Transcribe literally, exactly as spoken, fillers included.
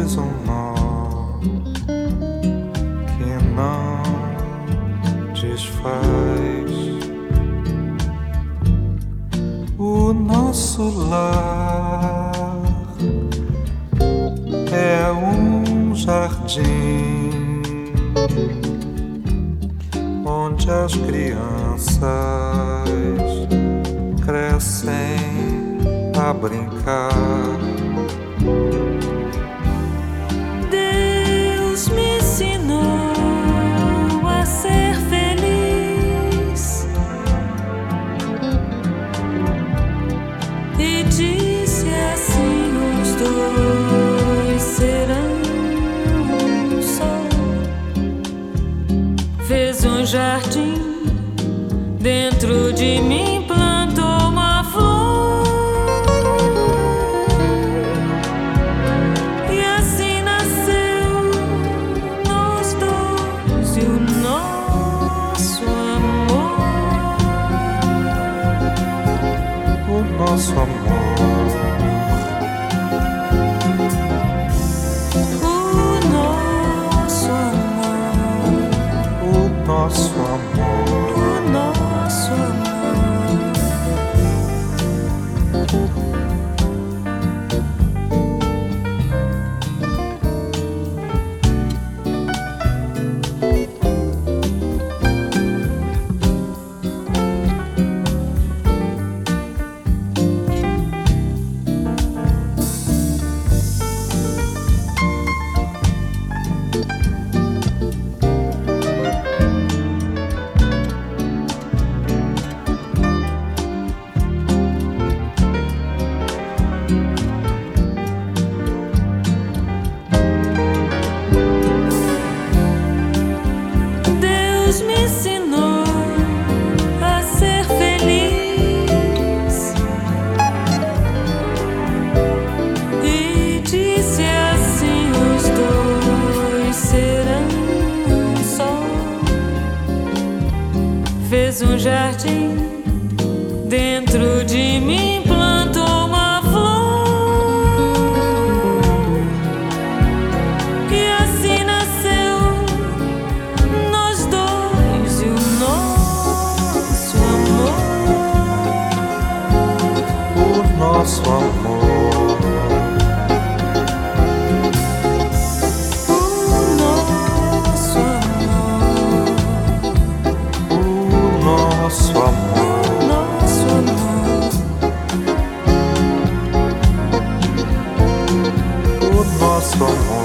mais um nó que não desfaz. O nosso lar é um jardim onde as crianças crescem a brincar. Deus me ensinou a ser feliz e disse assim: os dois serão um só. Fez um jardim dentro de mim, plantou uma flor e assim nasceu nós dois e o nosso amor. O nosso amor, O nosso amor, o nosso amor. o nosso amor. Deus me ensinou a ser feliz e disse assim: os dois serão um só. Fez um jardim dentro de mim, plantou uma flor e assim nasceu nós dois e o nosso amor. O nosso amor, O nosso amor, o nosso amor, nosso amor. o nosso amor.